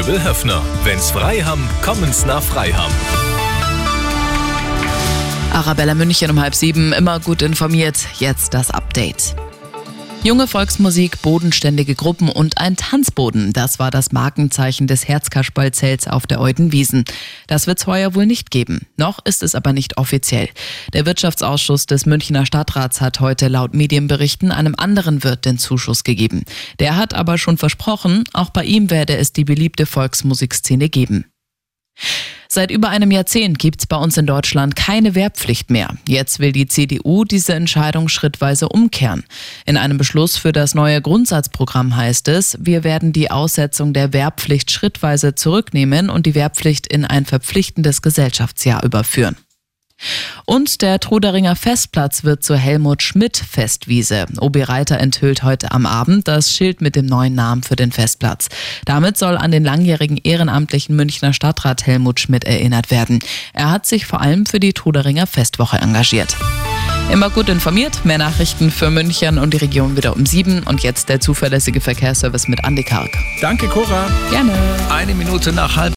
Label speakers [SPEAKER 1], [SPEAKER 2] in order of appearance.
[SPEAKER 1] Möbel Höffner. Wenn's frei haben, kommen's nach Freiham.
[SPEAKER 2] Arabella München um 6:30, immer gut informiert. Jetzt das Update. Junge Volksmusik, bodenständige Gruppen und ein Tanzboden. Das war das Markenzeichen des Herzkasperlzelts auf der Eudenwiesen. Das wird's heuer wohl nicht geben. Noch ist es aber nicht offiziell. Der Wirtschaftsausschuss des Münchner Stadtrats hat heute laut Medienberichten einem anderen Wirt den Zuschuss gegeben. Der hat aber schon versprochen, auch bei ihm werde es die beliebte Volksmusikszene geben. Seit über einem Jahrzehnt gibt's bei uns in Deutschland keine Wehrpflicht mehr. Jetzt will die CDU diese Entscheidung schrittweise umkehren. In einem Beschluss für das neue Grundsatzprogramm heißt es, wir werden die Aussetzung der Wehrpflicht schrittweise zurücknehmen und die Wehrpflicht in ein verpflichtendes Gesellschaftsjahr überführen. Und der Truderinger Festplatz wird zur Helmut-Schmidt-Festwiese. OB Reiter enthüllt heute am Abend das Schild mit dem neuen Namen für den Festplatz. Damit soll an den langjährigen ehrenamtlichen Münchner Stadtrat Helmut Schmidt erinnert werden. Er hat sich vor allem für die Truderinger Festwoche engagiert. Immer gut informiert, mehr Nachrichten für München und die Region wieder um 7. Und jetzt der zuverlässige Verkehrsservice mit Andi Karg.
[SPEAKER 1] Danke, Cora.
[SPEAKER 2] Gerne.
[SPEAKER 1] 1 Minute nach 6:30.